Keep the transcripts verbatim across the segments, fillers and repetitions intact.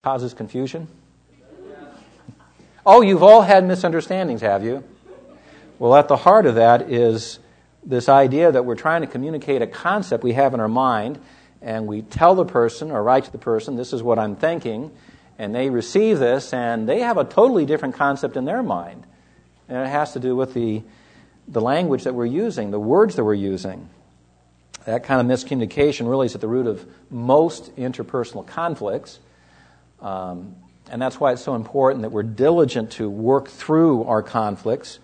causes confusion? Oh, you've all had misunderstandings, have you? Well, at the heart of that is this idea that we're trying to communicate a concept we have in our mind, and we tell the person or write to the person, this is what I'm thinking, and they receive this, and they have a totally different concept in their mind. And it has to do with the, the language that we're using, the words that we're using. That kind of miscommunication really is at the root of most interpersonal conflicts. Um, and that's why it's so important that we're diligent to work through our conflicts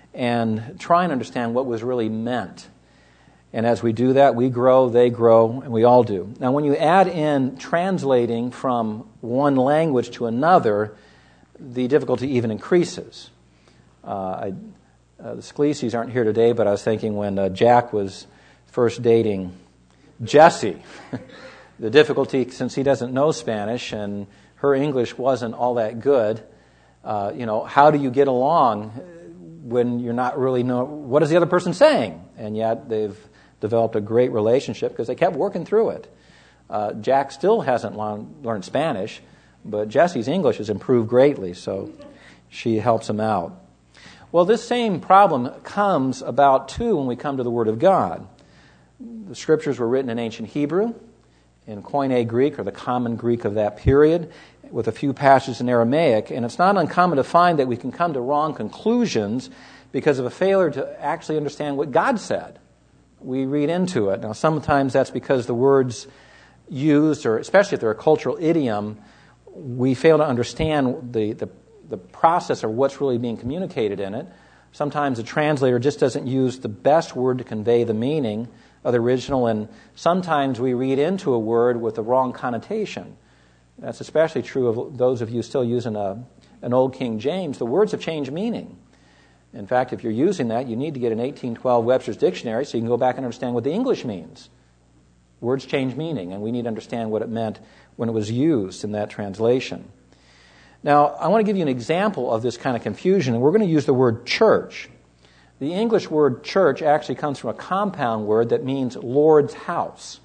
and try and understand what was really meant. And as we do that, we grow, they grow, and we all do. Now, when you add in translating from one language to another, the difficulty even increases. Uh, I, uh, the Scalises aren't here today, but I was thinking when uh, Jack was first dating Jessie, the difficulty, since he doesn't know Spanish and her English wasn't all that good, uh, you know, how do you get along when you're not really know what is the other person saying? And yet they've developed a great relationship because they kept working through it. Uh, Jack still hasn't learned, learned Spanish, but Jessie's English has improved greatly, so she helps him out. Well, this same problem comes about, too, when we come to the Word of God. The Scriptures were written in ancient Hebrew, in Koine Greek, or the common Greek of that period, with a few passages in Aramaic, and it's not uncommon to find that we can come to wrong conclusions because of a failure to actually understand what God said. We read into it. Now, sometimes that's because the words used, or especially if they're a cultural idiom, we fail to understand the, the, the process of what's really being communicated in it. Sometimes the translator just doesn't use the best word to convey the meaning of the original, and sometimes we read into a word with the wrong connotation. That's especially true of those of you still using a, an old King James. The words have changed meaning. In fact, if you're using that, you need to get an eighteen twelve Webster's Dictionary so you can go back and understand what the English means. Words change meaning, and we need to understand what it meant when it was used in that translation. Now, I want to give you an example of this kind of confusion, and we're going to use the word church. The English word church actually comes from a compound word that means Lord's house.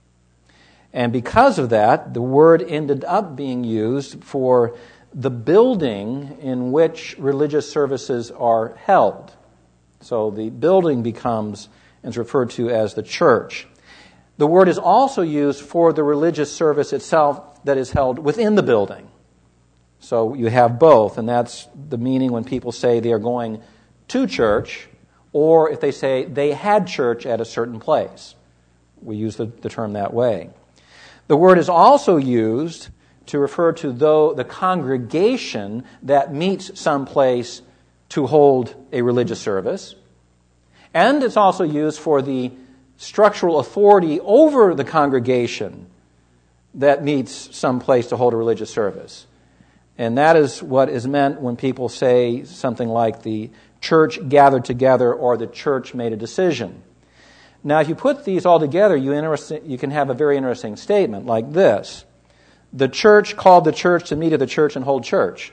And because of that, the word ended up being used for the building in which religious services are held. So the building becomes and is referred to as the church. The word is also used for the religious service itself that is held within the building. So you have both, and that's the meaning when people say they are going to church, or if they say they had church at a certain place. We use the, the term that way. The word is also used to refer to though the congregation that meets someplace to hold a religious service. And it's also used for the structural authority over the congregation that meets someplace to hold a religious service. And that is what is meant when people say something like the church gathered together or the church made a decision. Now, if you put these all together, you, you can have a very interesting statement like this. The church called the church to meet at the church and hold church.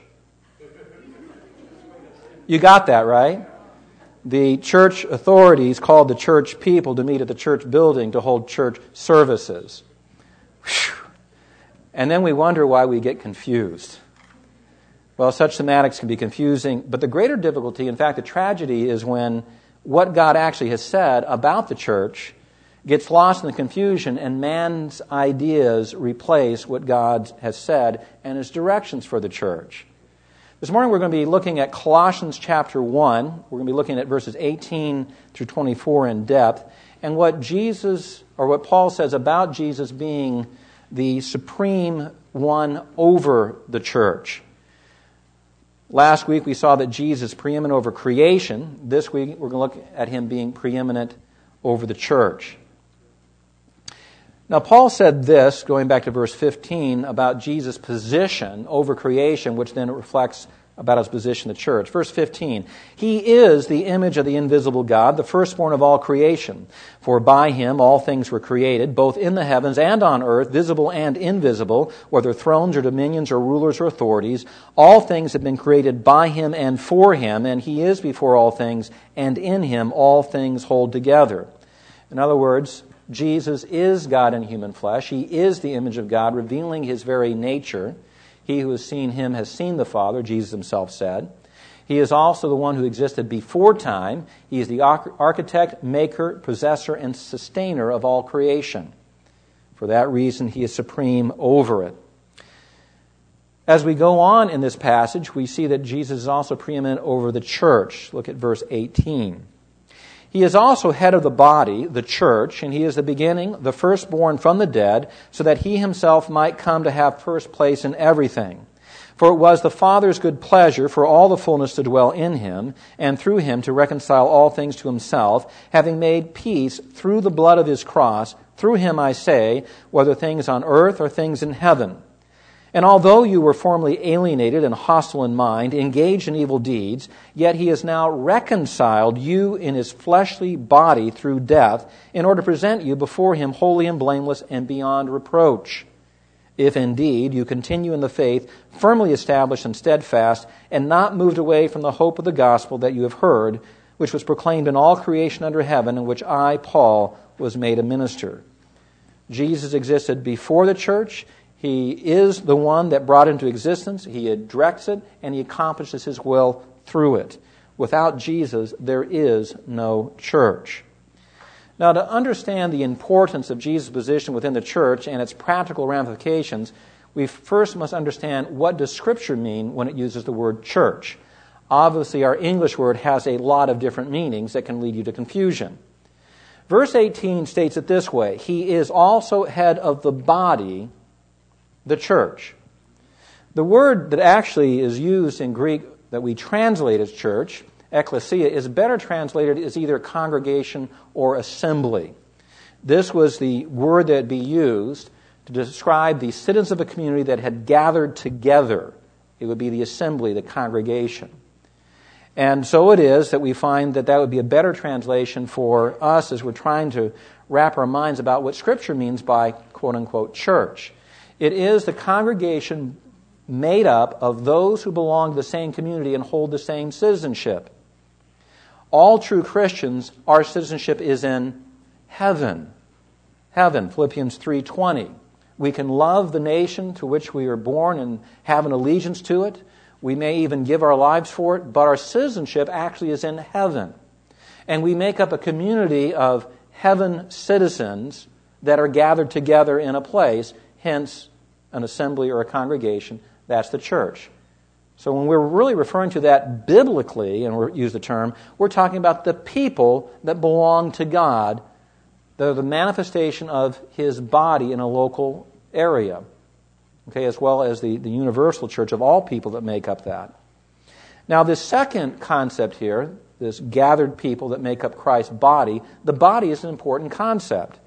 You got that, right? The church authorities called the church people to meet at the church building to hold church services. Whew. And then we wonder why we get confused. Well, such semantics can be confusing, but the greater difficulty, in fact, the tragedy, is when what God actually has said about the church gets lost in the confusion and man's ideas replace what God has said and his directions for the church. This morning we're going to be looking at Colossians chapter one. We're going to be looking at verses eighteen through twenty-four in depth, and what Jesus, or what Paul says about Jesus being the supreme one over the church. Last week we saw that Jesus is preeminent over creation. This week we're going to look at him being preeminent over the church. Now Paul said this, going back to verse fifteen, about Jesus' position over creation, which then reflects about his position in the church. Verse fifteen, he is the image of the invisible God, the firstborn of all creation. For by him all things were created, both in the heavens and on earth, visible and invisible, whether thrones or dominions or rulers or authorities. All things have been created by him and for him, and he is before all things, and in him all things hold together. In other words, Jesus is God in human flesh. He is the image of God, revealing his very nature. He who has seen him has seen the Father, Jesus himself said. He is also the one who existed before time. He is the architect, maker, possessor, and sustainer of all creation. For that reason, he is supreme over it. As we go on in this passage, we see that Jesus is also preeminent over the church. Look at verse eighteen. He is also head of the body, the church, and he is the beginning, the firstborn from the dead, so that he himself might come to have first place in everything. For it was the Father's good pleasure for all the fullness to dwell in him, and through him to reconcile all things to himself, having made peace through the blood of his cross. Through him, I say, whether things on earth or things in heaven. And although you were formerly alienated and hostile in mind, engaged in evil deeds, yet he has now reconciled you in his fleshly body through death, in order to present you before him holy and blameless and beyond reproach. If indeed you continue in the faith, firmly established and steadfast, and not moved away from the hope of the gospel that you have heard, which was proclaimed in all creation under heaven, in which I, Paul, was made a minister. Jesus existed before the church. He is the one that brought it into existence. He directs it, and he accomplishes his will through it. Without Jesus, there is no church. Now, to understand the importance of Jesus' position within the church and its practical ramifications, we first must understand what does Scripture mean when it uses the word church. Obviously, our English word has a lot of different meanings that can lead you to confusion. Verse eighteen states it this way: He is also head of the body, the church. The word that actually is used in Greek that we translate as church, ecclesia, is better translated as either congregation or assembly. This was the word that would be used to describe the citizens of a community that had gathered together. It would be the assembly, the congregation. And so it is that we find that that would be a better translation for us as we're trying to wrap our minds about what Scripture means by quote-unquote church. It is the congregation made up of those who belong to the same community and hold the same citizenship. All true Christians, our citizenship is in heaven. Heaven, Philippians three twenty. We can love the nation to which we are born and have an allegiance to it. We may even give our lives for it, but our citizenship actually is in heaven. And we make up a community of heaven citizens that are gathered together in a place, hence an assembly or a congregation. That's the church. So when we're really referring to that biblically, and we use the term, we're talking about the people that belong to God, that are the manifestation of His body in a local area, okay, as well as the, the universal church of all people that make up that. Now, this second concept here, this gathered people that make up Christ's body, the body is an important concept.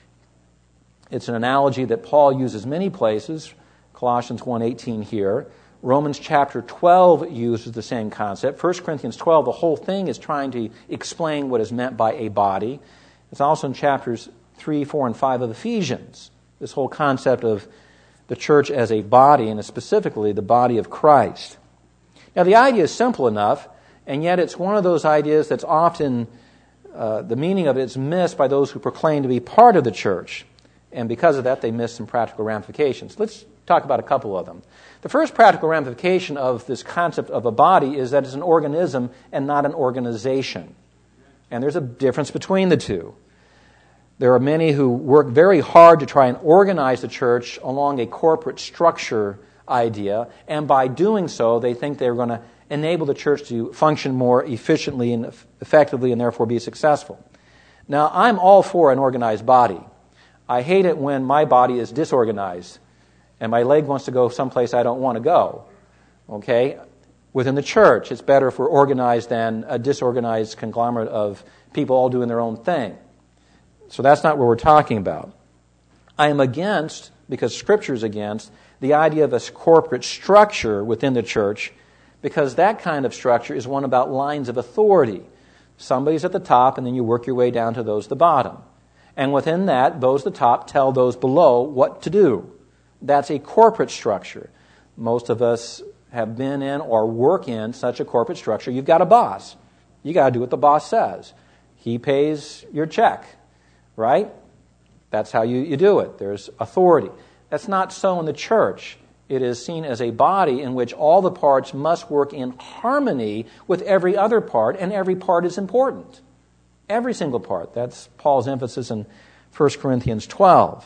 It's an analogy that Paul uses many places, Colossians one eighteen here. Romans chapter twelve uses the same concept. First Corinthians twelve, the whole thing is trying to explain what is meant by a body. It's also in chapters three, four, and five of Ephesians, this whole concept of the church as a body, and specifically the body of Christ. Now, the idea is simple enough, and yet it's one of those ideas that's often, uh, the meaning of it is missed by those who proclaim to be part of the church. And because of that, they miss some practical ramifications. Let's talk about a couple of them. The first practical ramification of this concept of a body is that it's an organism and not an organization. And there's a difference between the two. There are many who work very hard to try and organize the church along a corporate structure idea, and by doing so, they think they're going to enable the church to function more efficiently and effectively and therefore be successful. Now, I'm all for an organized body. I hate it when my body is disorganized and my leg wants to go someplace I don't want to go. Okay? Within the church, it's better if we're organized than a disorganized conglomerate of people all doing their own thing. So that's not what we're talking about. I am against, because Scripture is against, the idea of a corporate structure within the church, because that kind of structure is one about lines of authority. Somebody's at the top, and then you work your way down to those at the bottom. And within that, those at the top tell those below what to do. That's a corporate structure. Most of us have been in or work in such a corporate structure. You've got a boss. You got to do what the boss says. He pays your check, right? That's how you, you do it. There's authority. That's not so in the church. It is seen as a body in which all the parts must work in harmony with every other part, and every part is important. Every single part. That's Paul's emphasis in First Corinthians twelve.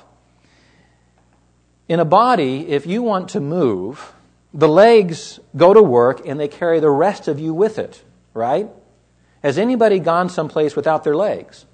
In a body, if you want to move, the legs go to work and they carry the rest of you with it, right? Has anybody gone someplace without their legs?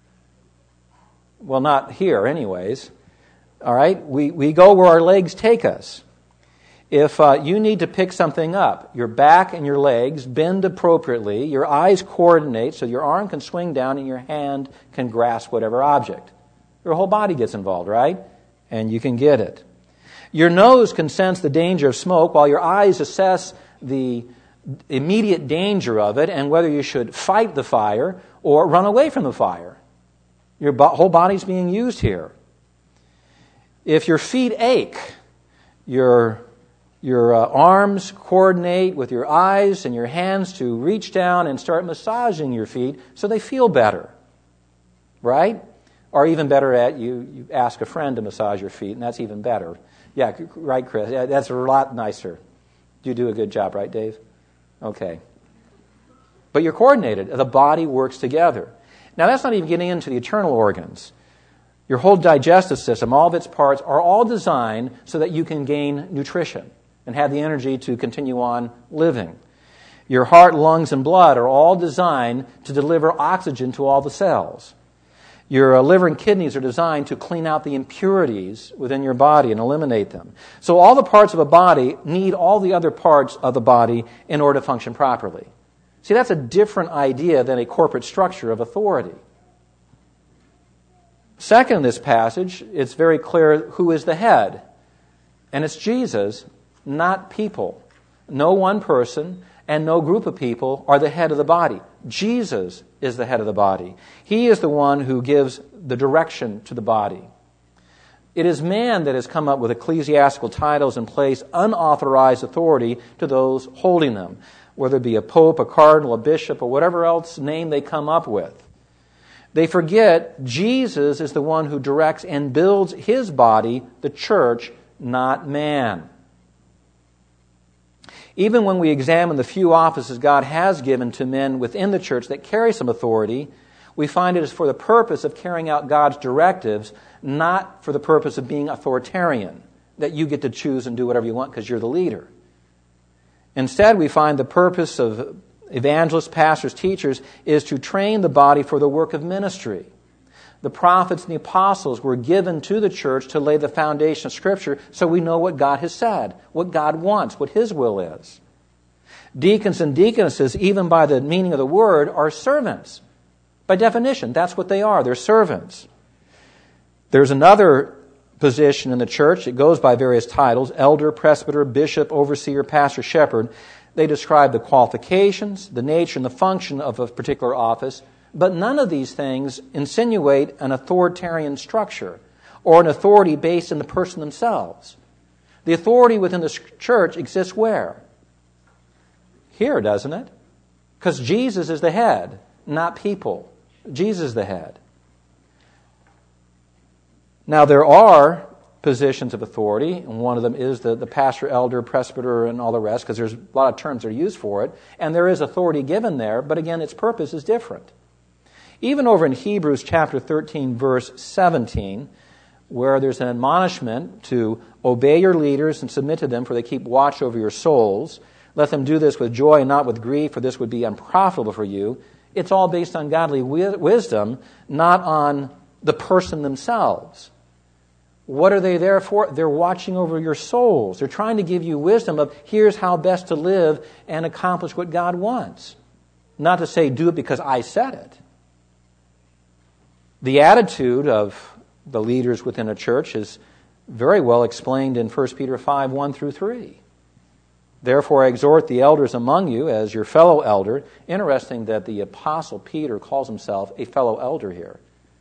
Well, not here anyways. All right? We, we go where our legs take us. If uh, you need to pick something up, your back and your legs bend appropriately, your eyes coordinate so your arm can swing down and your hand can grasp whatever object. Your whole body gets involved, right? And you can get it. Your nose can sense the danger of smoke while your eyes assess the immediate danger of it and whether you should fight the fire or run away from the fire. Your bo- whole body's being used here. If your feet ache, your Your uh, arms coordinate with your eyes and your hands to reach down and start massaging your feet so they feel better, right? Or even better at, you, you ask a friend to massage your feet, and that's even better. Yeah, right, Chris? Yeah, that's a lot nicer. You do a good job, right, Dave? Okay. But you're coordinated. The body works together. Now, that's not even getting into the internal organs. Your whole digestive system, all of its parts, are all designed so that you can gain nutrition and have the energy to continue on living. Your heart, lungs, and blood are all designed to deliver oxygen to all the cells. Your liver and kidneys are designed to clean out the impurities within your body and eliminate them. So all the parts of a body need all the other parts of the body in order to function properly. See, that's a different idea than a corporate structure of authority. Second, in this passage, it's very clear who is the head. And it's Jesus, not people. No one person and no group of people are the head of the body. Jesus is the head of the body. He is the one who gives the direction to the body. It is man that has come up with ecclesiastical titles and placed unauthorized authority to those holding them, whether it be a pope, a cardinal, a bishop, or whatever else name they come up with. They forget Jesus is the one who directs and builds his body, the church, not man. Even when we examine the few offices God has given to men within the church that carry some authority, we find it is for the purpose of carrying out God's directives, not for the purpose of being authoritarian, that you get to choose and do whatever you want because you're the leader. Instead, we find the purpose of evangelists, pastors, teachers is to train the body for the work of ministry. The prophets and the apostles were given to the church to lay the foundation of Scripture so we know what God has said, what God wants, what His will is. Deacons and deaconesses, even by the meaning of the word, are servants. By definition, that's what they are. They're servants. There's another position in the church. It goes by various titles: elder, presbyter, bishop, overseer, pastor, shepherd. They describe the qualifications, the nature, and the function of a particular office. But none of these things insinuate an authoritarian structure or an authority based in the person themselves. The authority within the church exists where? Here, doesn't it? Because Jesus is the head, not people. Jesus is the head. Now, there are positions of authority, and one of them is the, the pastor, elder, presbyter, and all the rest, because there's a lot of terms that are used for it, and there is authority given there, but again, its purpose is different. Even over in Hebrews chapter thirteen, verse seventeen, where there's an admonishment to obey your leaders and submit to them, for they keep watch over your souls. Let them do this with joy and not with grief, for this would be unprofitable for you. It's all based on godly wi- wisdom, not on the person themselves. What are they there for? They're watching over your souls. They're trying to give you wisdom of here's how best to live and accomplish what God wants. Not to say do it because I said it. The attitude of the leaders within a church is very well explained in First Peter five, one through three. Therefore, I exhort the elders among you as your fellow elder. Interesting that the Apostle Peter calls himself a fellow elder here.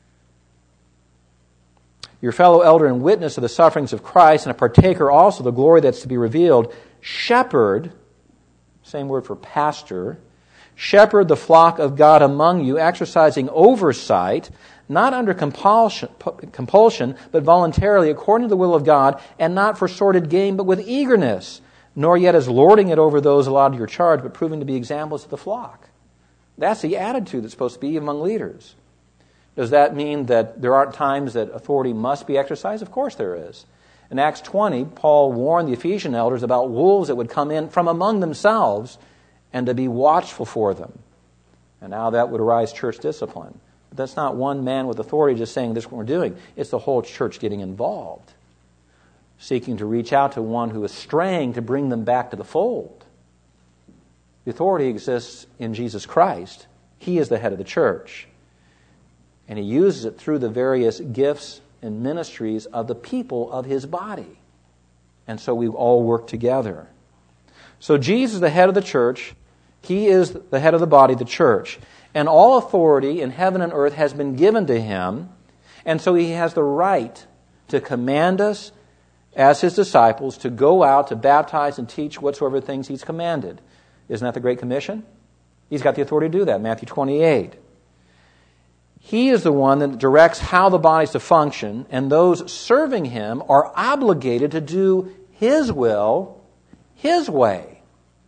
Your fellow elder and witness of the sufferings of Christ and a partaker also of the glory that's to be revealed. Shepherd, same word for pastor, shepherd the flock of God among you, exercising oversight, not under compulsion, compulsion, but voluntarily, according to the will of God, and not for sordid gain, but with eagerness, nor yet as lording it over those allotted to your charge, but proving to be examples of the flock. That's the attitude that's supposed to be among leaders. Does that mean that there aren't times that authority must be exercised? Of course there is. In Acts twenty, Paul warned the Ephesian elders about wolves that would come in from among themselves and to be watchful for them. And now that would arise church discipline. But that's not one man with authority just saying this is what we're doing. It's the whole church getting involved, seeking to reach out to one who is straying to bring them back to the fold. The authority exists in Jesus Christ. He is the head of the church. And he uses it through the various gifts and ministries of the people of his body. And so we all work together. So Jesus is the head of the church. He is the head of the body, the church. And all authority in heaven and earth has been given to him. And so he has the right to command us as his disciples to go out to baptize and teach whatsoever things he's commanded. Isn't that the Great Commission? He's got the authority to do that, Matthew twenty-eight. He is the one that directs how the body is to function, and those serving him are obligated to do his will, his way.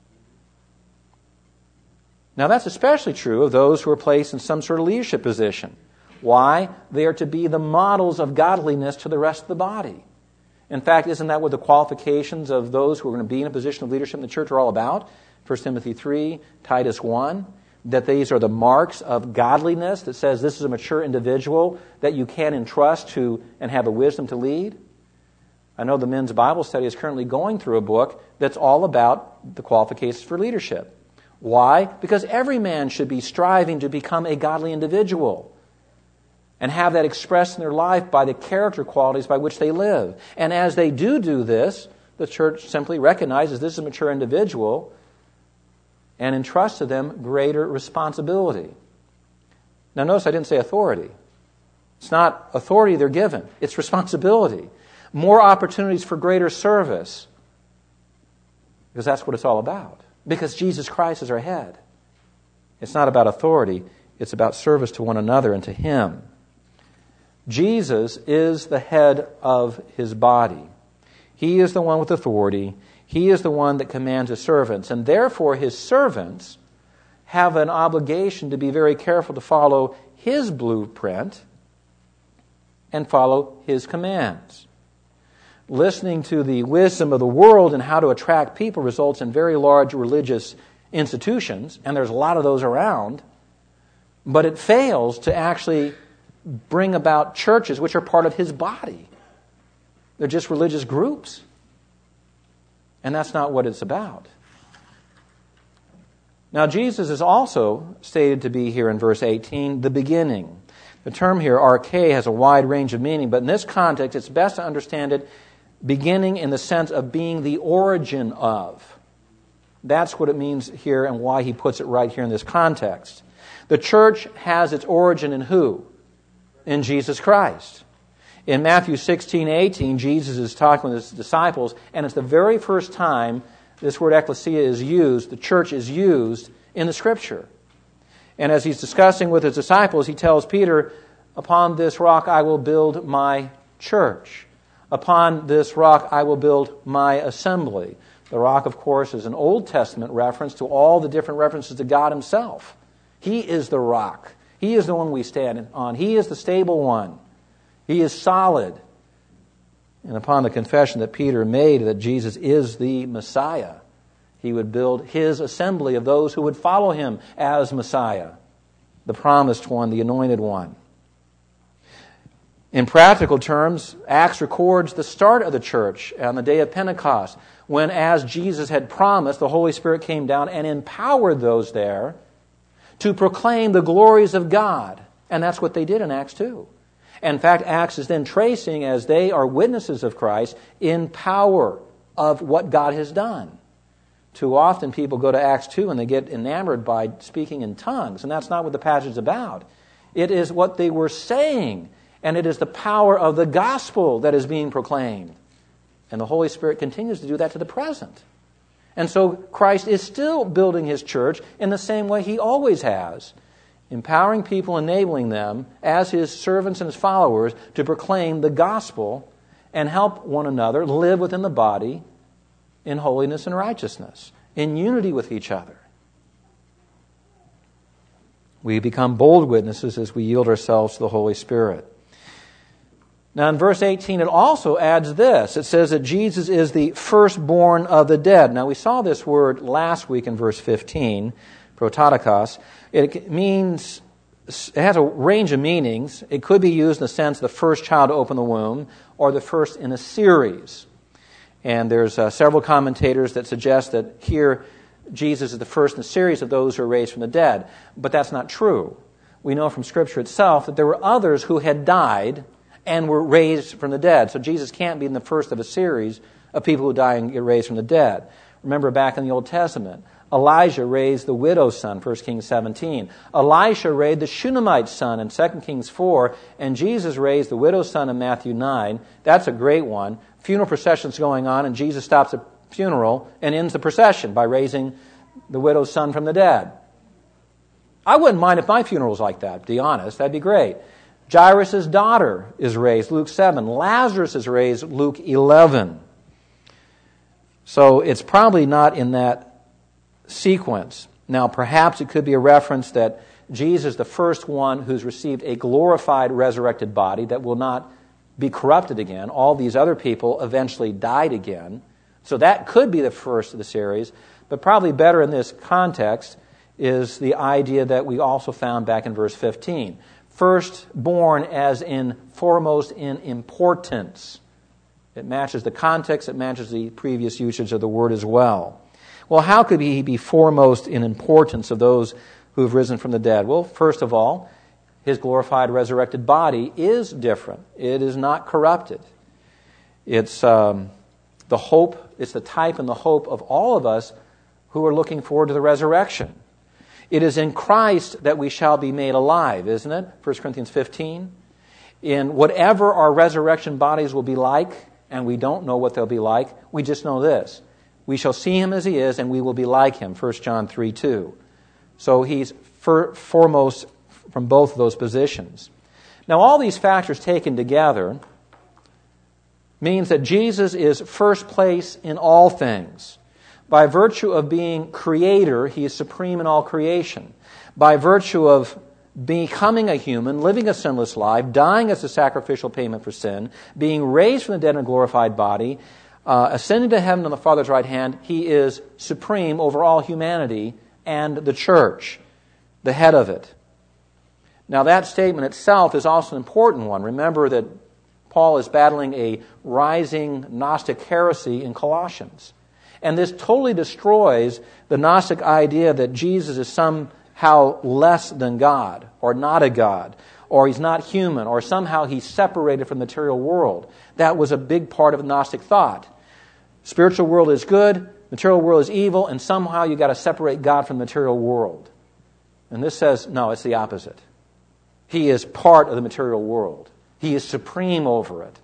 Now that's especially true of those who are placed in some sort of leadership position. Why? They are to be the models of godliness to the rest of the body. In fact, isn't that what the qualifications of those who are going to be in a position of leadership in the church are all about? First Timothy three, Titus one. That these are the marks of godliness that says this is a mature individual that you can entrust to and have the wisdom to lead. I know the men's Bible study is currently going through a book that's all about the qualifications for leadership. Why? Because every man should be striving to become a godly individual and have that expressed in their life by the character qualities by which they live. And as they do do this, the church simply recognizes this is a mature individual and entrusts to them greater responsibility. Now notice I didn't say authority. It's not authority they're given. It's responsibility. More opportunities for greater service. Because that's what it's all about. Because Jesus Christ is our head. It's not about authority. It's about service to one another and to Him. Jesus is the head of His body. He is the one with authority. He is the one that commands His servants. And therefore His servants have an obligation to be very careful to follow His blueprint and follow His commands. Listening to the wisdom of the world and how to attract people results in very large religious institutions, and there's a lot of those around, but it fails to actually bring about churches which are part of His body. They're just religious groups. And that's not what it's about. Now, Jesus is also stated to be here in verse eighteen, the beginning. The term here, arche, has a wide range of meaning, but in this context, it's best to understand it beginning in the sense of being the origin of. That's what it means here and why he puts it right here in this context. The church has its origin in who? In Jesus Christ. In Matthew sixteen, eighteen, Jesus is talking with His disciples, and it's the very first time this word ecclesia is used, the church is used in the Scripture. And as He's discussing with His disciples, He tells Peter, upon this rock I will build my church. Upon this rock I will build my assembly. The rock, of course, is an Old Testament reference to all the different references to God Himself. He is the rock. He is the one we stand on. He is the stable one. He is solid. And upon the confession that Peter made that Jesus is the Messiah, he would build his assembly of those who would follow him as Messiah, the promised one, the anointed one. In practical terms, Acts records the start of the church on the day of Pentecost, when, as Jesus had promised, the Holy Spirit came down and empowered those there to proclaim the glories of God. And that's what they did in Acts two. In fact, Acts is then tracing as they are witnesses of Christ in power of what God has done. Too often people go to Acts two and they get enamored by speaking in tongues, and that's not what the passage is about. It is what they were saying, and it is the power of the gospel that is being proclaimed. And the Holy Spirit continues to do that to the present. And so Christ is still building His church in the same way He always has. empowering people, enabling them as His servants and His followers to proclaim the gospel and help one another live within the body in holiness and righteousness, in unity with each other. We become bold witnesses as we yield ourselves to the Holy Spirit. Now in verse eighteen, it also adds this. It says that Jesus is the firstborn of the dead. Now we saw this word last week in verse fifteen, prototokos. It means, it has a range of meanings. It could be used in the sense the first child to open the womb, or the first in a series. And there's uh, several commentators that suggest that here Jesus is the first in a series of those who are raised from the dead. But that's not true. We know from Scripture itself that there were others who had died and were raised from the dead. So Jesus can't be in the first of a series of people who die and get raised from the dead. Remember back in the Old Testament, Elijah raised the widow's son, First Kings seventeen. Elisha raised the Shunammite's son in Second Kings four. And Jesus raised the widow's son in Matthew nine. That's a great one. Funeral procession's going on, and Jesus stops the funeral and ends the procession by raising the widow's son from the dead. I wouldn't mind if my funeral was like that, to be honest. That'd be great. Jairus' daughter is raised, Luke seven. Lazarus is raised, Luke eleven. So it's probably not in that sequence. Now, perhaps it could be a reference that Jesus is the first one who's received a glorified, resurrected body that will not be corrupted again. All these other people eventually died again. So that could be the first of the series. But probably better in this context is the idea that we also found back in verse fifteen. Firstborn as in foremost in importance. It matches the context. It matches the previous usage of the word as well. Well, how could he be foremost in importance of those who have risen from the dead? Well, first of all, his glorified, resurrected body is different. It is not corrupted. It's um, the hope, it's the type and the hope of all of us who are looking forward to the resurrection. It is in Christ that we shall be made alive, isn't it? First Corinthians fifteen. In whatever our resurrection bodies will be like, and we don't know what they'll be like, we just know this. We shall see Him as He is, and we will be like Him, First John three two. So He's for, foremost from both of those positions. Now, all these factors taken together means that Jesus is first place in all things. By virtue of being creator, He is supreme in all creation. By virtue of becoming a human, living a sinless life, dying as a sacrificial payment for sin, being raised from the dead in a glorified body, uh, ascending to heaven on the Father's right hand, He is supreme over all humanity and the church, the head of it. Now that statement itself is also an important one. Remember that Paul is battling a rising Gnostic heresy in Colossians. And this totally destroys the Gnostic idea that Jesus is somehow less than God, or not a God, or He's not human, or somehow He's separated from the material world. That was a big part of Gnostic thought. Spiritual world is good, material world is evil, and somehow you've got to separate God from the material world. And this says, no, it's the opposite. He is part of the material world. He is supreme over it.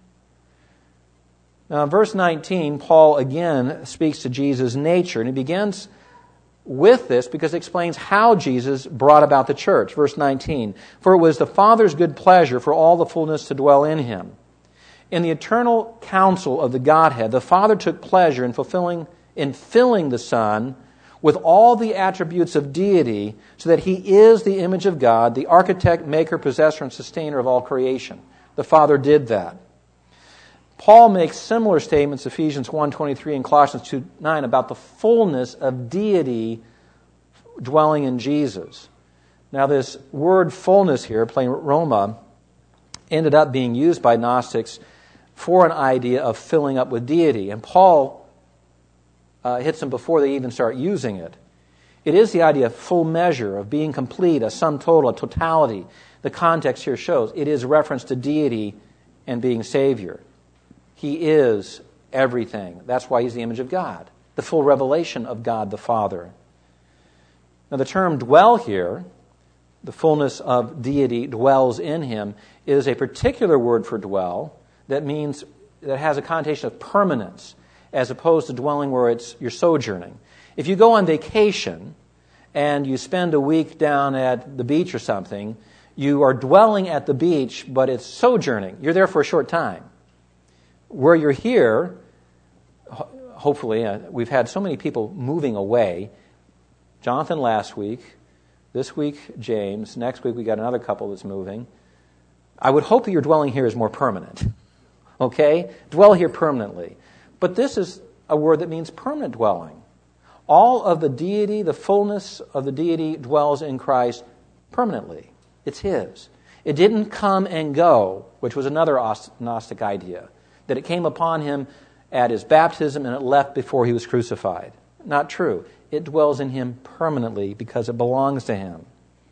Now, in verse nineteen, Paul again speaks to Jesus' nature, and he begins with this because it explains how Jesus brought about the church. Verse nineteen, for it was the Father's good pleasure for all the fullness to dwell in Him. In the eternal counsel of the Godhead, the Father took pleasure in fulfilling, in filling the Son with all the attributes of deity, so that He is the image of God, the architect, maker, possessor, and sustainer of all creation. The Father did that. Paul makes similar statements, Ephesians one twenty-three and Colossians two nine, about the fullness of deity dwelling in Jesus. Now this word fullness here, pleroma, ended up being used by Gnostics for an idea of filling up with deity. And Paul uh, hits them before they even start using it. It is the idea of full measure, of being complete, a sum total, a totality. The context here shows it is reference to deity and being Savior. He is everything. That's why He's the image of God, the full revelation of God the Father. Now the term dwell here, the fullness of deity dwells in Him, is a particular word for dwell that means, that has a connotation of permanence, as opposed to dwelling where it's you're sojourning. If you go on vacation and you spend a week down at the beach or something, you are dwelling at the beach, but it's sojourning. You're there for a short time. Where you're here, hopefully, uh, we've had so many people moving away. Jonathan last week, this week James, next week we got another couple that's moving. I would hope that your dwelling here is more permanent. Okay? Dwell here permanently. But this is a word that means permanent dwelling. All of the deity, the fullness of the deity dwells in Christ permanently. It's His. It didn't come and go, which was another Gnostic idea, that it came upon Him at His baptism and it left before He was crucified. Not true. It dwells in Him permanently because it belongs to Him.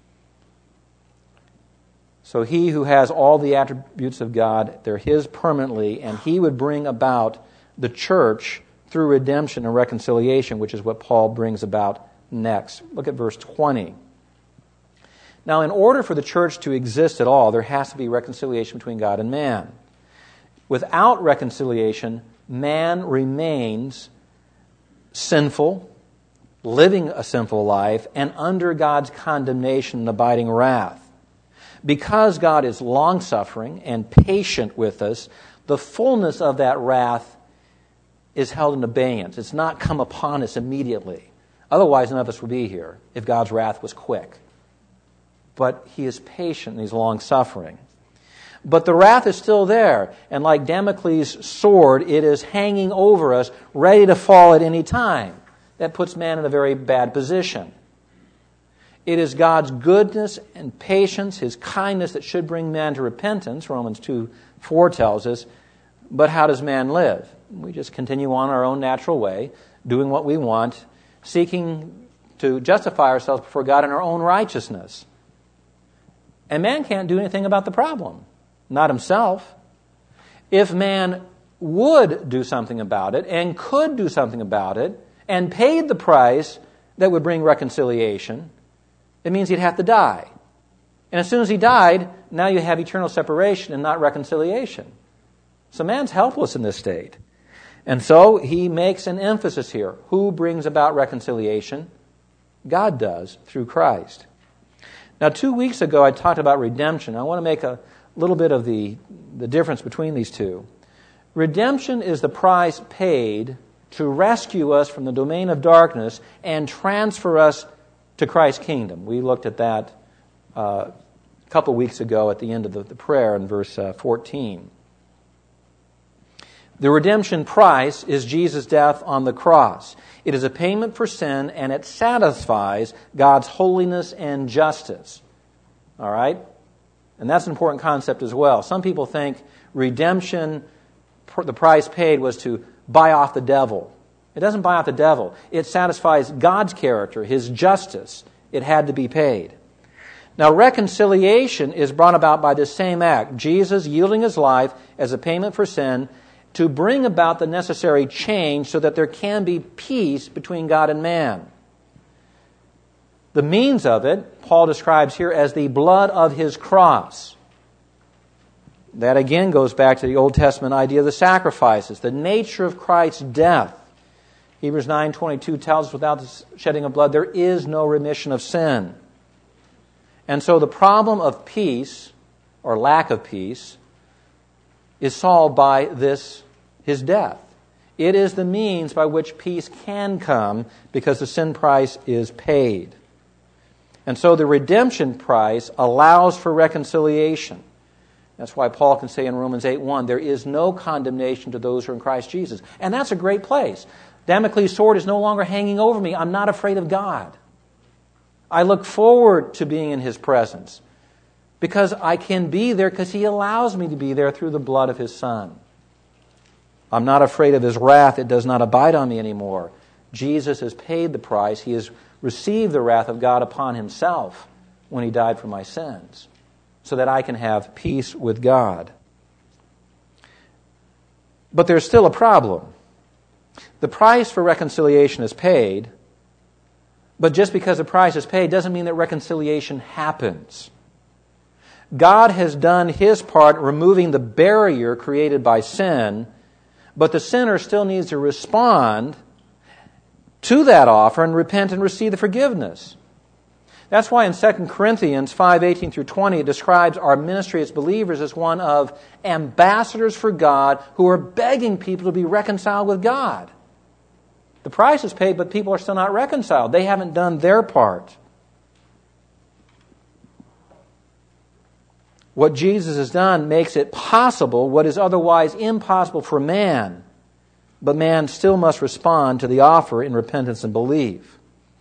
So He who has all the attributes of God, they're His permanently, and He would bring about the church through redemption and reconciliation, which is what Paul brings about next. Look at verse twenty. Now, in order for the church to exist at all, there has to be reconciliation between God and man. Without reconciliation, man remains sinful, living a sinful life, and under God's condemnation and abiding wrath. Because God is long-suffering and patient with us, the fullness of that wrath is held in abeyance. It's not come upon us immediately. Otherwise, none of us would be here if God's wrath was quick. But He is patient and He's long-suffering. But the wrath is still there, and like Damocles' sword, it is hanging over us, ready to fall at any time. That puts man in a very bad position. It is God's goodness and patience, His kindness that should bring man to repentance, Romans two four tells us. But how does man live? We just continue on our own natural way, doing what we want, seeking to justify ourselves before God in our own righteousness. And man can't do anything about the problem, not himself. If man would do something about it and could do something about it and paid the price that would bring reconciliation, it means he'd have to die. And as soon as he died, now you have eternal separation and not reconciliation. So man's helpless in this state. And so he makes an emphasis here. Who brings about reconciliation? God does through Christ. Now, two weeks ago I talked about redemption. I want to make a little bit of the, the difference between these two. Redemption is the price paid to rescue us from the domain of darkness and transfer us to Christ's kingdom. We looked at that uh, a couple weeks ago at the end of the, the prayer in verse uh, fourteen. The redemption price is Jesus' death on the cross. It is a payment for sin, and it satisfies God's holiness and justice. All right? And that's an important concept as well. Some people think redemption, the price paid, was to buy off the devil. It doesn't buy off the devil. It satisfies God's character, His justice. It had to be paid. Now, reconciliation is brought about by this same act. Jesus yielding His life as a payment for sin to bring about the necessary change so that there can be peace between God and man. The means of it, Paul describes here as the blood of His cross. That again goes back to the Old Testament idea of the sacrifices, the nature of Christ's death. Hebrews nine twenty-two tells us without the shedding of blood there is no remission of sin. And so the problem of peace, or lack of peace, is solved by this, His death. It is the means by which peace can come because the sin price is paid. And so the redemption price allows for reconciliation. That's why Paul can say in Romans eight one, there is no condemnation to those who are in Christ Jesus. And that's a great place. Damocles' sword is no longer hanging over me. I'm not afraid of God. I look forward to being in His presence because I can be there because He allows me to be there through the blood of His Son. I'm not afraid of His wrath. It does not abide on me anymore. Jesus has paid the price. He has received the wrath of God upon Himself when He died for my sins so that I can have peace with God. But there's still a problem. The price for reconciliation is paid, but just because the price is paid doesn't mean that reconciliation happens. God has done His part removing the barrier created by sin, but the sinner still needs to respond to that offer and repent and receive the forgiveness. That's why in Second Corinthians five eighteen through twenty, it describes our ministry as believers as one of ambassadors for God who are begging people to be reconciled with God. The price is paid, but people are still not reconciled. They haven't done their part. What Jesus has done makes it possible what is otherwise impossible for man, but man still must respond to the offer in repentance and belief.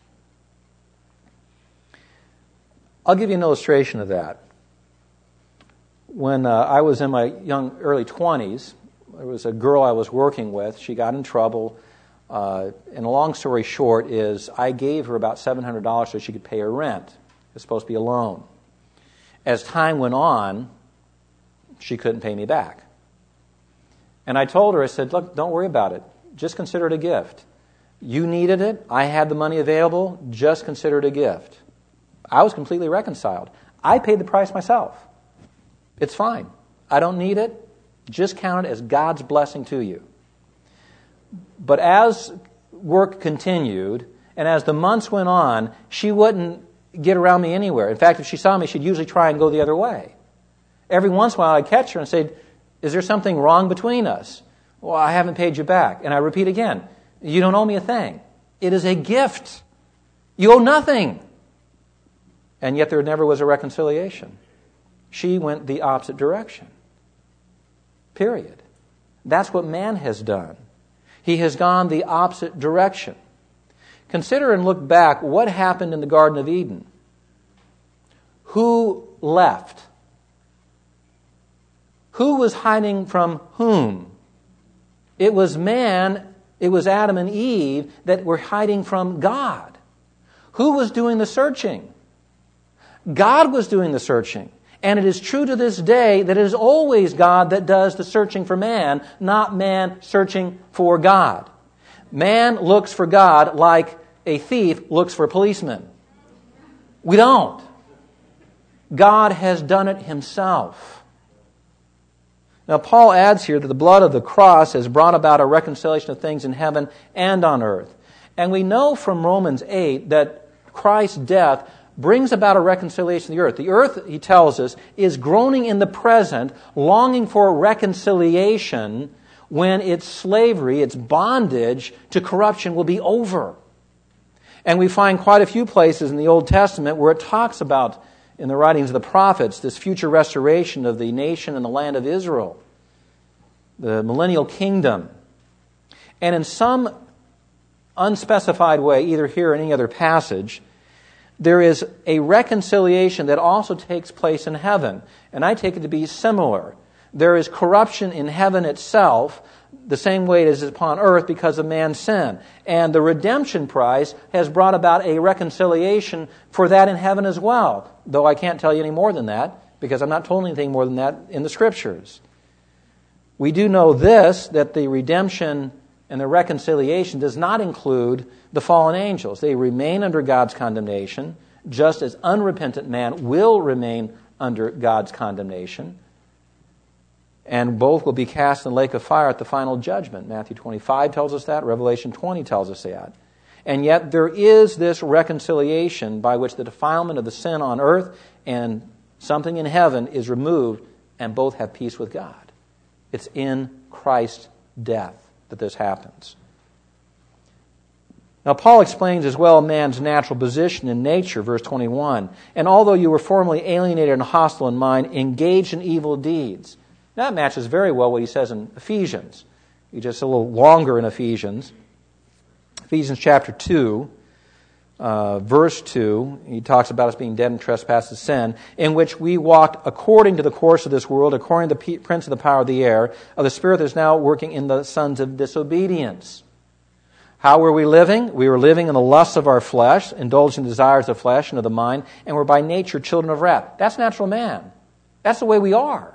I'll give you an illustration of that. When uh, I was in my young early twenties, there was a girl I was working with. She got in trouble. Uh, and a long story short is I gave her about seven hundred dollars so she could pay her rent. It was supposed to be a loan. As time went on, she couldn't pay me back. And I told her, I said, look, don't worry about it. Just consider it a gift. You needed it. I had the money available. Just consider it a gift. I was completely reconciled. I paid the price myself. It's fine. I don't need it. Just count it as God's blessing to you. But as work continued, and as the months went on, she wouldn't get around me anywhere. In fact, if she saw me, she'd usually try and go the other way. Every once in a while, I'd catch her and say, is there something wrong between us? Well, I haven't paid you back. And I repeat again, you don't owe me a thing. It is a gift. You owe nothing. And yet there never was a reconciliation. She went the opposite direction. Period. That's what man has done. He has gone the opposite direction. Consider and look back what happened in the Garden of Eden. Who left? Who was hiding from whom? It was man, it was Adam and Eve that were hiding from God. Who was doing the searching? God was doing the searching. And it is true to this day that it is always God that does the searching for man, not man searching for God. Man looks for God like a thief looks for a policeman. We don't. God has done it himself. Now, Paul adds here that the blood of the cross has brought about a reconciliation of things in heaven and on earth. And we know from Romans eight that Christ's death brings about a reconciliation of the earth. The earth, he tells us, is groaning in the present, longing for reconciliation when its slavery, its bondage to corruption will be over. And we find quite a few places in the Old Testament where it talks about, in the writings of the prophets, this future restoration of the nation and the land of Israel, the millennial kingdom. And in some unspecified way, either here or any other passage, there is a reconciliation that also takes place in heaven. And I take it to be similar. There is corruption in heaven itself, the same way it is upon earth because of man's sin. And the redemption price has brought about a reconciliation for that in heaven as well. Though I can't tell you any more than that, because I'm not told anything more than that in the Scriptures. We do know this, that the redemption and the reconciliation does not include the fallen angels. They remain under God's condemnation, just as unrepentant man will remain under God's condemnation. And both will be cast in the lake of fire at the final judgment. Matthew twenty-five tells us that. Revelation twenty tells us that. And yet there is this reconciliation by which the defilement of the sin on earth and something in heaven is removed, and both have peace with God. It's in Christ's death that this happens. Now, Paul explains as well man's natural position in nature, verse twenty-one. And although you were formerly alienated and hostile in mind, engaged in evil deeds. Now, that matches very well what he says in Ephesians. He's just a little longer in Ephesians. Ephesians chapter two, uh, verse two, he talks about us being dead in trespasses, sin, in which we walked according to the course of this world, according to the prince of the power of the air, of the spirit that is now working in the sons of disobedience. How were we living? We were living in the lusts of our flesh, indulging the desires of the flesh and of the mind, and we're by nature children of wrath. That's natural man. That's the way we are.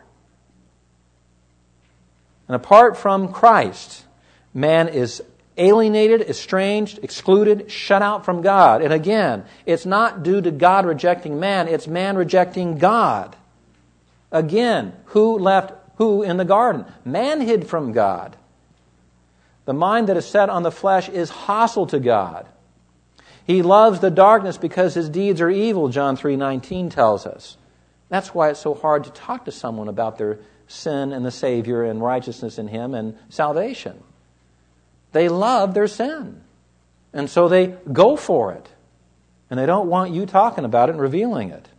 And apart from Christ, man is alienated, estranged, excluded, shut out from God. And again, it's not due to God rejecting man, it's man rejecting God. Again, who left who in the garden? Man hid from God. The mind that is set on the flesh is hostile to God. He loves the darkness because his deeds are evil, John three nineteen tells us. That's why it's so hard to talk to someone about their sin and the Savior and righteousness in Him and salvation. They love their sin. And so they go for it. And they don't want you talking about it and revealing it.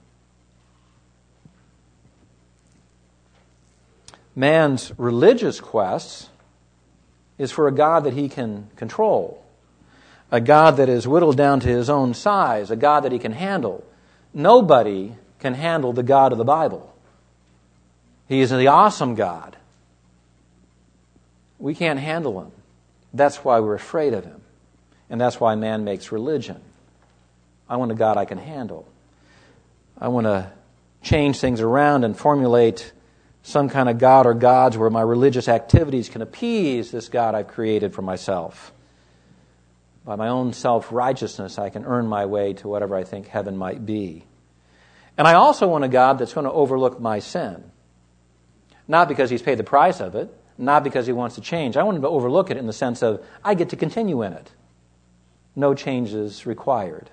Man's religious quest is for a God that he can control. A God that is whittled down to his own size. A God that he can handle. Nobody can handle the God of the Bible. He is the awesome God. We can't handle Him. That's why we're afraid of Him. And that's why man makes religion. I want a God I can handle. I want to change things around and formulate some kind of God or gods where my religious activities can appease this God I've created for myself. By my own self-righteousness, I can earn my way to whatever I think heaven might be. And I also want a God that's going to overlook my sin. Not because He's paid the price of it, not because He wants to change. I want Him to overlook it in the sense of, I get to continue in it. No changes required.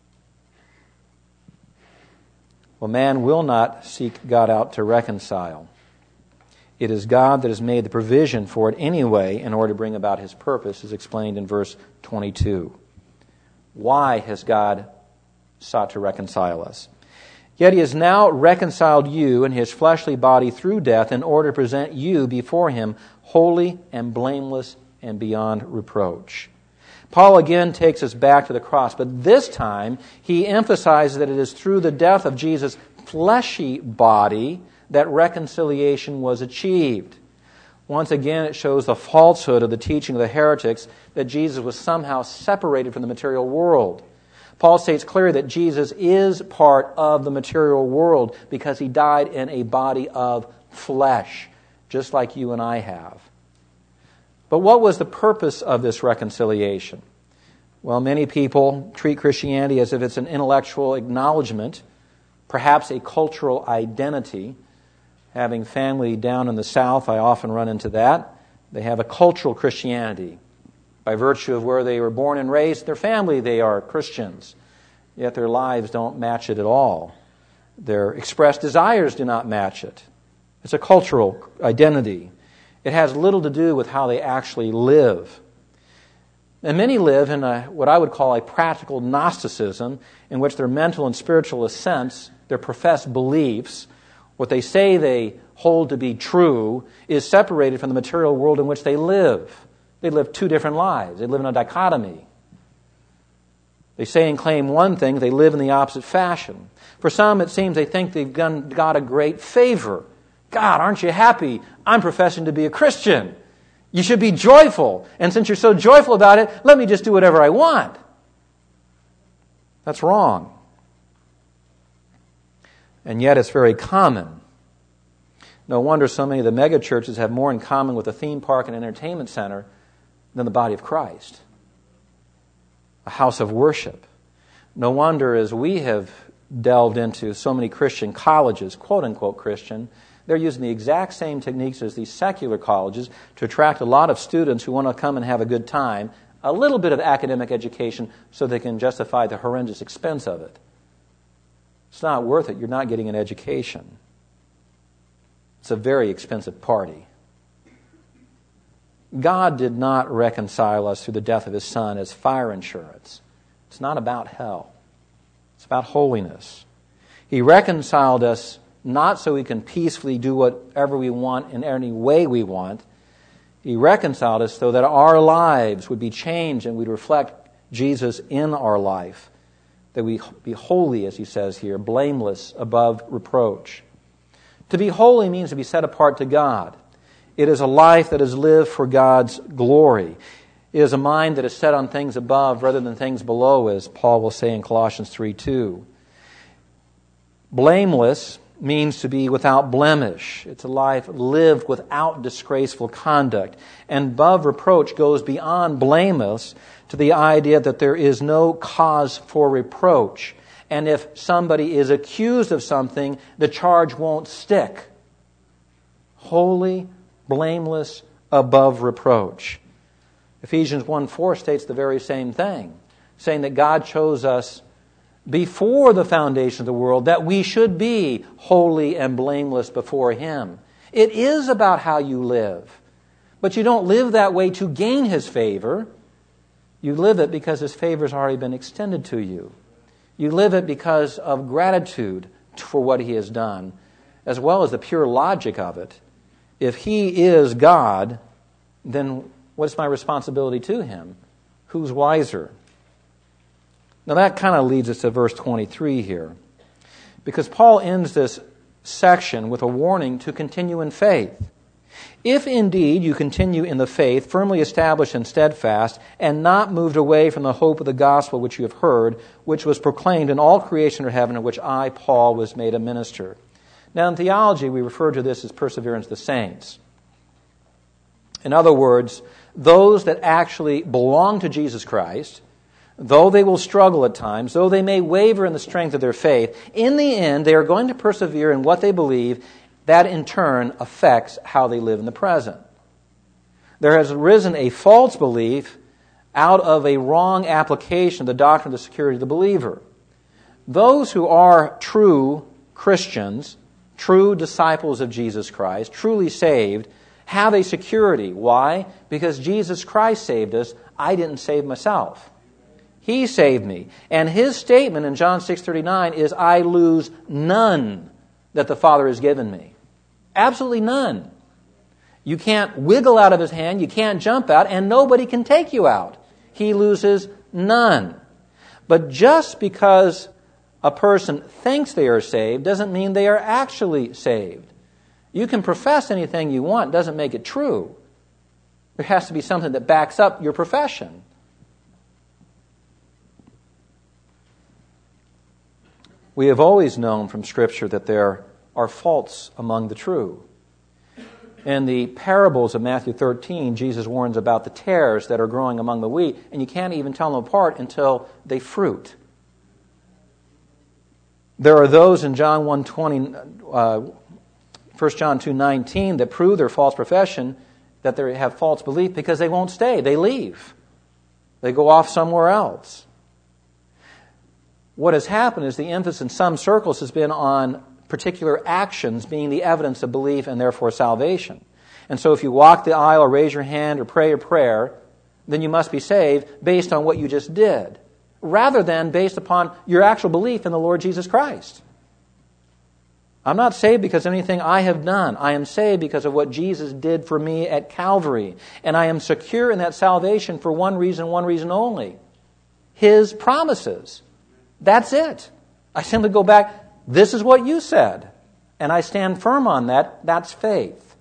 Well, man will not seek God out to reconcile. It is God that has made the provision for it anyway in order to bring about His purpose, as explained in verse twenty-two. Why has God sought to reconcile us? Yet He has now reconciled you in His fleshly body through death in order to present you before Him holy and blameless and beyond reproach. Paul again takes us back to the cross, but this time he emphasizes that it is through the death of Jesus' fleshy body that reconciliation was achieved. Once again, it shows the falsehood of the teaching of the heretics that Jesus was somehow separated from the material world. Paul states clearly that Jesus is part of the material world because He died in a body of flesh, just like you and I have. But what was the purpose of this reconciliation? Well, many people treat Christianity as if it's an intellectual acknowledgement, perhaps a cultural identity. Having family down in the South, I often run into that. They have a cultural Christianity. By virtue of where they were born and raised, their family, they are Christians. Yet their lives don't match it at all. Their expressed desires do not match it. It's a cultural identity. It has little to do with how they actually live. And many live in a, what I would call a practical Gnosticism, in which their mental and spiritual assents, their professed beliefs, what they say they hold to be true, is separated from the material world in which they live. They live two different lives. They live in a dichotomy. They say and claim one thing, they live in the opposite fashion. For some, it seems they think they've done God a great favor. God, aren't you happy? I'm professing to be a Christian. You should be joyful. And since you're so joyful about it, let me just do whatever I want. That's wrong. And yet it's very common. No wonder so many of the mega churches have more in common with a theme park and entertainment center than the body of Christ. A house of worship. No wonder as we have delved into so many Christian colleges, quote-unquote Christian, they're using the exact same techniques as these secular colleges to attract a lot of students who want to come and have a good time, a little bit of academic education so they can justify the horrendous expense of it. It's not worth it. You're not getting an education. It's a very expensive party. God did not reconcile us through the death of His Son as fire insurance. It's not about hell. It's about holiness. He reconciled us not so we can peacefully do whatever we want in any way we want. He reconciled us so that our lives would be changed and we'd reflect Jesus in our life. That we be holy, as he says here, blameless, above reproach. To be holy means to be set apart to God. It is a life that is lived for God's glory. It is a mind that is set on things above rather than things below, as Paul will say in Colossians three two. Blameless means to be without blemish. It's a life lived without disgraceful conduct. And above reproach goes beyond blameless to the idea that there is no cause for reproach. And if somebody is accused of something, the charge won't stick. Holy, blameless, above reproach. Ephesians one four states the very same thing. saying that God chose us before the foundation of the world, that we should be holy and blameless before Him. It is about how you live. But you don't live that way to gain His favor. You live it because His favor has already been extended to you. You live it because of gratitude for what He has done, as well as the pure logic of it. If He is God, then what's my responsibility to Him? Who's wiser? Now that kind of leads us to verse twenty-three here, because Paul ends this section with a warning to continue in faith. If indeed you continue in the faith, firmly established and steadfast, and not moved away from the hope of the gospel which you have heard, which was proclaimed in all creation of heaven, of which I, Paul, was made a minister. Now in theology, we refer to this as perseverance of the saints. In other words, those that actually belong to Jesus Christ, though they will struggle at times, though they may waver in the strength of their faith, in the end they are going to persevere in what they believe. That in turn affects how they live in the present. There has arisen a false belief out of a wrong application of the doctrine of the security of the believer. Those who are true Christians, true disciples of Jesus Christ, truly saved, have a security. Why? Because Jesus Christ saved us. I didn't save myself. He saved me. And His statement in John six thirty-nine is, I lose none that the Father has given me. Absolutely none. You can't wiggle out of His hand, you can't jump out, and nobody can take you out. He loses none. But just because a person thinks they are saved doesn't mean they are actually saved. You can profess anything you want, doesn't make it true. There has to be something that backs up your profession. We have always known from Scripture that there are faults among the true. In the parables of Matthew thirteen, Jesus warns about the tares that are growing among the wheat, and you can't even tell them apart until they fruit. There are those in John one twenty, uh, First John two nineteen that prove their false profession, that they have false belief because they won't stay. They leave. They go off somewhere else. What has happened is the emphasis in some circles has been on particular actions being the evidence of belief and therefore salvation. And so if you walk the aisle or raise your hand or pray a prayer, then you must be saved based on what you just did, rather than based upon your actual belief in the Lord Jesus Christ. I'm not saved because of anything I have done. I am saved because of what Jesus did for me at Calvary. And I am secure in that salvation for one reason, one reason only. His promises. That's it. I simply go back, this is what you said, and I stand firm on that. That's faith.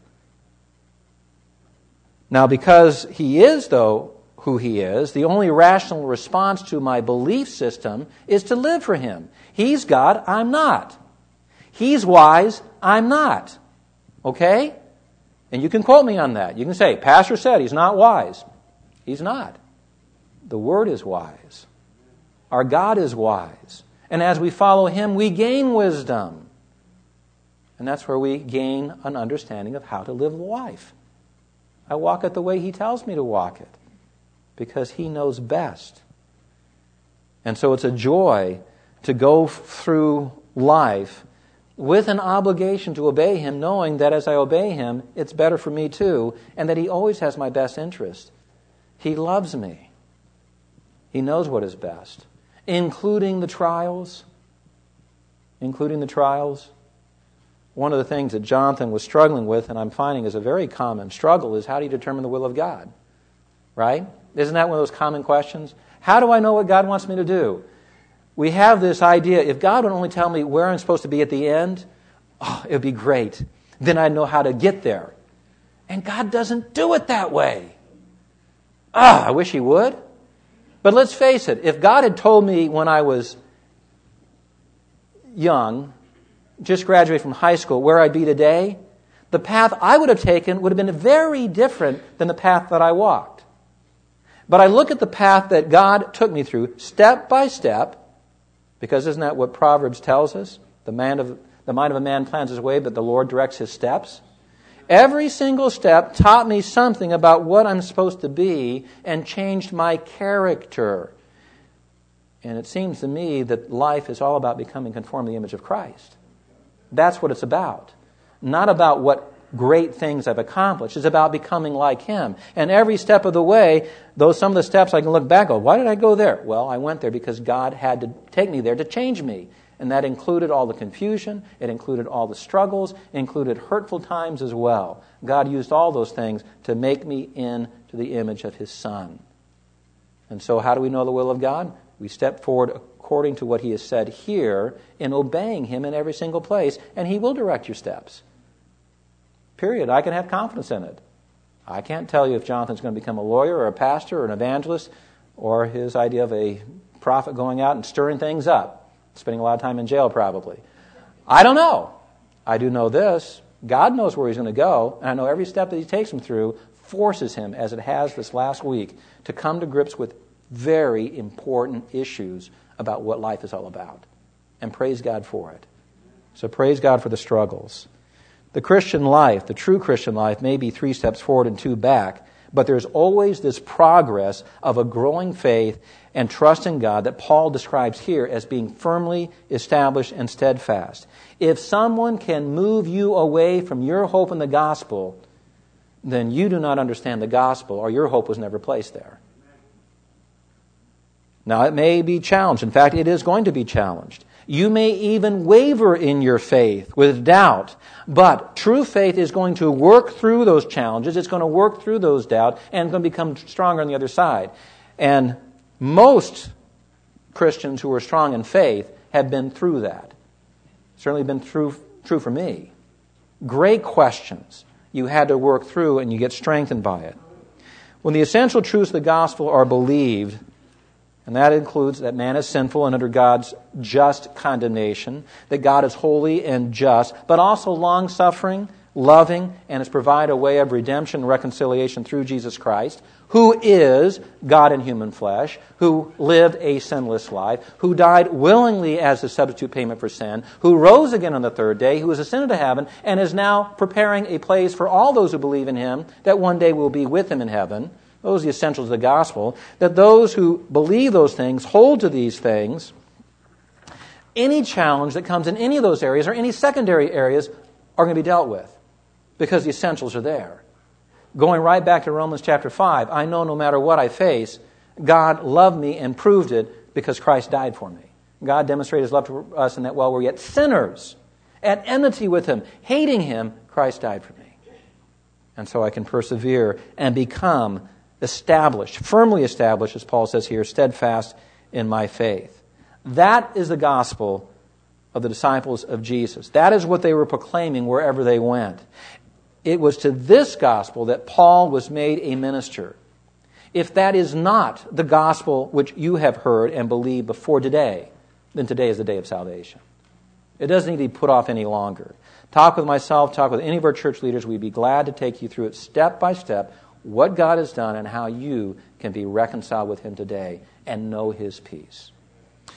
Now, because He is, though, who He is, the only rational response to my belief system is to live for Him. He's God, I'm not. He's wise, I'm not. Okay? And you can quote me on that. You can say, Pastor said He's not wise. He's not. The Word is wise. Our God is wise. And as we follow Him, we gain wisdom. And that's where we gain an understanding of how to live life. I walk it the way He tells me to walk it, because He knows best. And so it's a joy to go through life with an obligation to obey Him, knowing that as I obey Him, it's better for me too, and that He always has my best interest. He loves me. He knows what is best. Including the trials. Including the trials. One of the things that Jonathan was struggling with, and I'm finding is a very common struggle, is how do you determine the will of God? Right? Isn't that one of those common questions? How do I know what God wants me to do? We have this idea, if God would only tell me where I'm supposed to be at the end, oh, it would be great. Then I'd know how to get there. And God doesn't do it that way. Ah, I wish He would. But let's face it, if God had told me when I was young, just graduated from high school, where I'd be today, the path I would have taken would have been very different than the path that I walked. But I look at the path that God took me through, step by step, because isn't that what Proverbs tells us? The, man of, the mind of a man plans his way, but the Lord directs his steps. Every single step taught me something about what I'm supposed to be and changed my character. And it seems to me that life is all about becoming conformed to the image of Christ. That's what it's about. Not about what great things I've accomplished. It's about becoming like Him. And every step of the way, though some of the steps I can look back on, why did I go there? Well, I went there because God had to take me there to change me. And that included all the confusion. It included all the struggles. It included hurtful times as well. God used all those things to make me into the image of His Son. And so how do we know the will of God? We step forward according to what He has said here in obeying Him in every single place, and He will direct your steps. Period. I can have confidence in it. I can't tell you if Jonathan's going to become a lawyer or a pastor or an evangelist or his idea of a prophet going out and stirring things up, spending a lot of time in jail probably. I don't know. I do know this. God knows where He's going to go, and I know every step that He takes him through forces him, as it has this last week, to come to grips with very important issues about what life is all about. And praise God for it. So praise God for the struggles. The Christian life, the true Christian life, may be three steps forward and two back, but there's always this progress of a growing faith and trust in God that Paul describes here as being firmly established and steadfast. If someone can move you away from your hope in the gospel, then you do not understand the gospel, or your hope was never placed there. Now, it may be challenged. In fact, it is going to be challenged. You may even waver in your faith with doubt. But true faith is going to work through those challenges. It's going to work through those doubts and going to become stronger on the other side. And most Christians who are strong in faith have been through that. Certainly been through, true for me. Great questions you had to work through, and you get strengthened by it. When the essential truths of the gospel are believed, and that includes that man is sinful and under God's just condemnation, that God is holy and just, but also long-suffering, loving, and has provided a way of redemption and reconciliation through Jesus Christ, who is God in human flesh, who lived a sinless life, who died willingly as a substitute payment for sin, who rose again on the third day, who has ascended to heaven, and is now preparing a place for all those who believe in Him, that one day will be with Him in heaven. Those are the essentials of the gospel. That those who believe those things, hold to these things, any challenge that comes in any of those areas or any secondary areas are going to be dealt with because the essentials are there. Going right back to Romans chapter five, I know no matter what I face, God loved me and proved it because Christ died for me. God demonstrated His love to us in that while we're yet sinners, at enmity with Him, hating Him, Christ died for me. And so I can persevere and become established, firmly established, as Paul says here, steadfast in my faith. That is the gospel of the disciples of Jesus. That is what they were proclaiming wherever they went. It was to this gospel that Paul was made a minister. If that is not the gospel which you have heard and believed before today, then today is the day of salvation. It doesn't need to be put off any longer. Talk with myself, talk with any of our church leaders. We'd be glad to take you through it step by step, what God has done and how you can be reconciled with Him today and know His peace.